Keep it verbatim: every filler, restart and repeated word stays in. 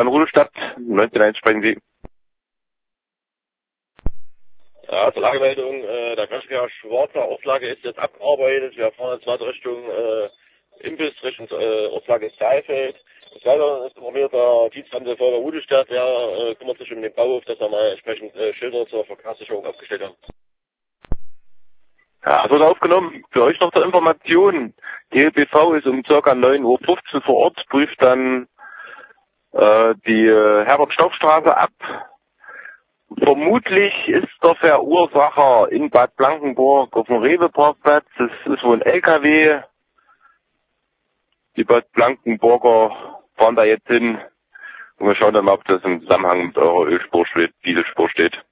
in Rudolstadt, neunzehn sprechen Sie. Ja, zur Lagemeldung, äh, der Kraftverkehr Schwarzer Ortslage ist jetzt abgearbeitet. Wir fahren jetzt weiter Richtung äh, Imbiss, Richtung äh, Ortslage Saalfeld. Des Weiteren ist informiert der Diensthandel vor der Rudolstadt, der äh, kümmert sich um den Bauhof, dass wir mal entsprechend äh, Schilder zur Verkehrssicherung aufgestellt haben. Ja, wird aufgenommen. Für euch noch zur Information. Die L B V ist um ca. neun Uhr fünfzehn vor Ort, prüft dann äh, die äh, Herbert-Stoff-Straße ab. Vermutlich ist der Verursacher in Bad Blankenburg auf dem Rewe-Parkplatz. Das ist wohl ein L K W. Die Bad Blankenburger fahren da jetzt hin und wir schauen dann mal, ob das im Zusammenhang mit eurer Ölspur steht, Dieselspur steht.